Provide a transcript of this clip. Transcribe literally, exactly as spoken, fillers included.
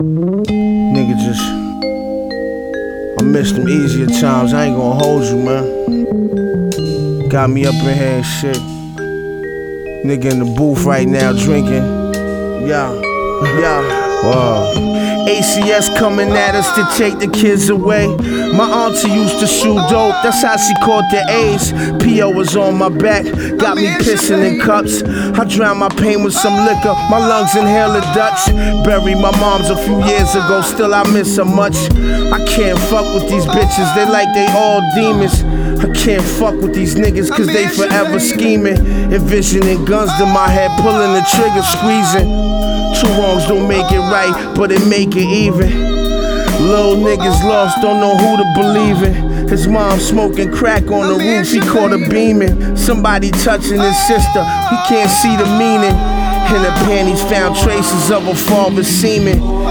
Nigga just, I miss them easier times, I ain't gonna hold you, man. Got me up in here and shit. Nigga in the booth right now drinking. Yeah, yeah. Whoa. A C S coming at us to take the kids away. My auntie used to shoot dope, that's how she caught the A's. P O was on my back, got me pissing in cups. I drowned my pain with some liquor, my lungs inhale the Dutch. Buried my mom's a few years ago, still I miss her much. I can't fuck with these bitches, they like they all demons. I can't fuck with these niggas cause they forever scheming. Envisioning guns to my head, pulling the trigger, squeezing. Two wrongs don't make it right, but it make it even. Little niggas lost, don't know who to believe in. His mom smoking crack on the roof, he caught her beaming. Somebody touching his sister, he can't see the meaning. In her panties found traces of her father's semen.